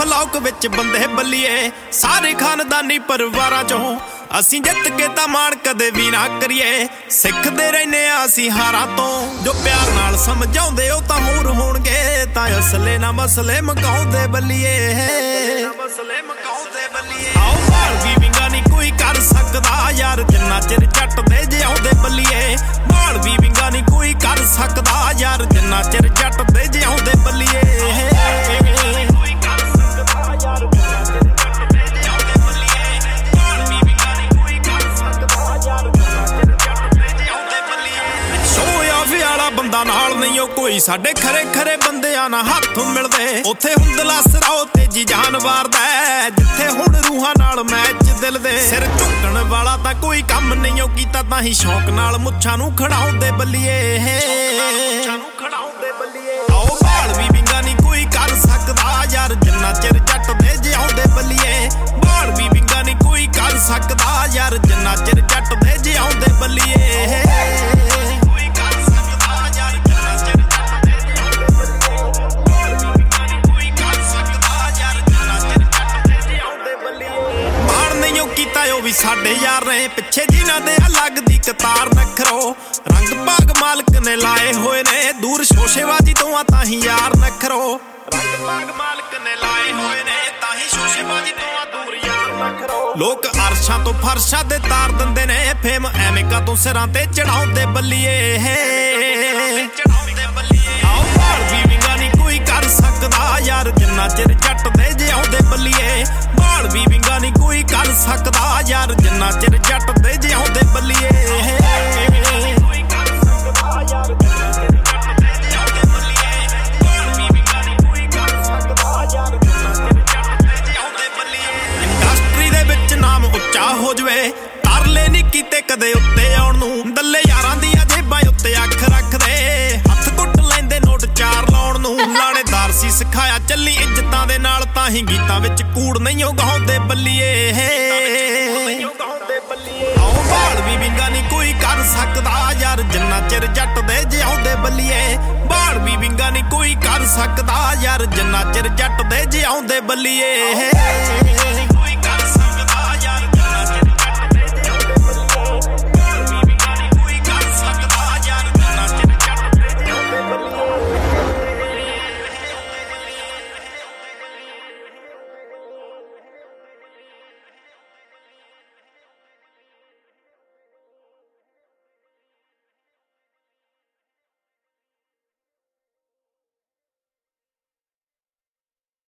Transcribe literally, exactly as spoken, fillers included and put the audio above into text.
ਮਲੌਕ ਵਿੱਚ ਬੰਦੇ ਬੱਲੀਏ ਸਾਰੇ ਖਾਨਦਾਨੀ ਪਰਿਵਾਰਾਂ ਚੋਂ ਅਸੀਂ ਜਿੱਤ ਕੇ ਤਾਂ ਮਾਣ ਕਦੇ ਵੀ ਨਾ ਕਰੀਏ ਸਿੱਖਦੇ ਰਹਿੰਦੇ ਆ ਅਸੀਂ ਹਾਰਾਂ ਤੋਂ ਜੋ ਪਿਆਰ ਨਾਲ ਸਮਝਾਉਂਦੇ ਉਹ ਤਾਂ ਹੋਰ ਹੋਣਗੇ ਤਾਂ ਅਸਲੇ ਨਾ ਮਸਲੇ ਮਕਾਉਂਦੇ ਬੱਲੀਏ ਮਸਲੇ ਮਕਾਉਂਦੇ ਬੱਲੀਏ ਆਓ ਭਾਲ ਵੀ ਵਿੰਗਾ ਨਹੀਂ ਕੋਈ ਕਰ ਸਕਦਾ ਯਾਰ ਜਿੰਨਾ ਚਿਰ ਜੱਟ ਦੇ ਜਿਉਂਦੇ ਬੱਲੀਏ ਭਾਲ ਵੀ ਵਿੰਗਾ ਨਹੀਂ ਕੋਈ ਕਰ ਸਕਦਾ ਯਾਰ ਜਿੰਨਾ ਚਿਰ ਜੱਟ ਦੇ ਜਿਉਂਦੇ ਬੱਲੀਏ ਬੰਦਾ ਨਾਲ ਨਹੀਂ ਉਹ ਕੋਈ ਸਾਡੇ ਖਰੇ ਖਰੇ ਬੰਦਿਆਂ ਨਾਲ ਹੱਥ ਮਿਲਦੇ ਉੱਥੇ ਹੁੰਦਲਾ ਸਰਾਓ ਤੇਜੀ ਜਾਨ ਵਾਰਦਾ ਜਿੱਥੇ ਹੁਣ ਰੂਹਾਂ ਨਾਲ ਮੈਚ ਦਿਲ ਦੇ ਸਿਰ ਝੁਕਣ ਵਾਲਾ ਤਾਂ ਕੋਈ ਕੰਮ ਨਹੀਂ ਉਹ ਕੀਤਾ ਤਾਂ ਹੀ ਸ਼ੌਕ ਨਾਲ ਮੁੱਛਾਂ ਨੂੰ ਖੜਾਉਂਦੇ ਬੱਲੀਏ ਆਓ ਭਾਲ ਵੀ ਵਿੰਗਾ ਨਹੀਂ ਕੋਈ ਕਰ ਸਕਦਾ ਯਾਰ ਜਿੰਨਾ ਚਿਰ ਜੱਟ ਦੇ ਜਿਉਂਦੇ ਬੱਲੀਏ ਭਾਲ ਵੀ ਵਿੰਗਾ ਨਹੀਂ ਕੋਈ ਕਰ ਸਕਦਾ ਯਾਰ ਜਿੰਨਾ ਚਿਰ ਜੱਟ ਦੇ ਜਿਉਂਦੇ ਬੱਲੀਏ ਵੀ ਸਾਡੇ ਯਾਰ ਨੇ ਪਿੱਛੇ ਜਿਨ੍ਹਾਂ ਦੇ ਲੱਗਦੀ ਕਤਾਰ ਨਖਰੋ ਰੰਗ ਭਾਗ ਮਾਲਕ ਨੇ ਲਾਏ ਹੋਏ ਨੇ ਦੂਰ ਸ਼ੋਸ਼ੇਬਾਜ਼ੀ ਤੋਂ ਆ ਤਾਂ ਹੀ ਯਾਰ ਨਖਰੋ ਰੰਗ ਭਾਗ ਮਾਲਕ ਨੇ ਲਾਏ ਹੋਏ ਨੇ ਤਾਂ ਹੀ ਸ਼ੋਸ਼ੇਬਾਜ਼ੀ ਤੋਂ ਆ ਦੂਰ ਯਾਰ ਨਖਰੋ ਲੋਕ ਅਰਸ਼ਾਂ ਤੋਂ ਫਰਸ਼ਾਂ ਦੇ ਤਾਰ ਦਿੰਦੇ ਨੇ ਫੇਮ ਐਵੇਂ ਕਾਤੋਂ ਸਿਰਾਂ ਤੇ ਚੜਾਉਂਦੇ ਬੱਲੀਏ ਚੜਾਉਂਦੇ ਬੱਲੀਏ ਆਓ ਭਾਲ ਵੀ ਵਿੰਗਾ ਨਹੀਂ ਕੋਈ ਕਰ ਸਕਦਾ ਯਾਰ ਜਿੰਨਾ ਚਿਰ ਜੱਟ ਦੇ ਜਿਉਂਦੇ ਬੱਲੀਏ ਭਾਲ ਵੀ ਵਿੰਗਾ ਨਹੀਂ ਕੋਈ ਕਰ ਸਕਦਾ ਯਾਰ ਜਿੰਨਾ ਚਿਰ ਜੱਟ ਦੇ ਜਿਉਂਦੇ ਬੱਲੀਏ ਇੰਡਸਟਰੀ ਦੇ ਵਿੱਚ ਨਾਮ ਉੱਚਾ ਹੋ ਜਵੇ ਤਰਲੇ ਨਹੀਂ ਕੀਤੇ ਕਦੇ ਉੱਤੇ ਆਉਣ ਨੂੰ ਦੱਲੇ ਯਾਰਾਂ ਦੀਆਂ ਜੇਬਾਂ ਉੱਤੇ ਅੱਖ ਰੱਖਦੇ ਹੱਥ ਕੁੱਟ ਲੈਂਦੇ ਨੋਟ ਚਾਰ ਲਾਉਣ ਨੂੰ ਲਾਣੇਦਾਰ ਸੀ ਸਿਖਾਇਆ ਚੱਲੀ ਇੱਜ਼ਤਾਂ ਦੇ ਨਾਲ ਤਾਂ ਹੀ ਗੀਤਾਂ ਵਿੱਚ ਕੂੜ ਨਹੀਂ ਉਹ ਗਾਉਂਦੇ ਬੱਲੀਏ ਆਓ ਭਾਲ ਵੀ ਵਿੰਗਾ ਨਹੀਂ ਕੋਈ ਕਰ ਸਕਦਾ ਯਾਰ ਜਿੰਨਾ ਚਿਰ ਜੱਟ ਦੇ ਜਿਉਂਦੇ ਬੱਲੀਏ ਭਾਲ ਵੀ ਵਿੰਗਾ ਨਹੀਂ ਕੋਈ ਕਰ ਸਕਦਾ ਯਾਰ ਜਿੰਨਾ ਚਿਰ ਜੱਟ ਦੇ ਜਿਉਂਦੇ ਬੱਲੀਏ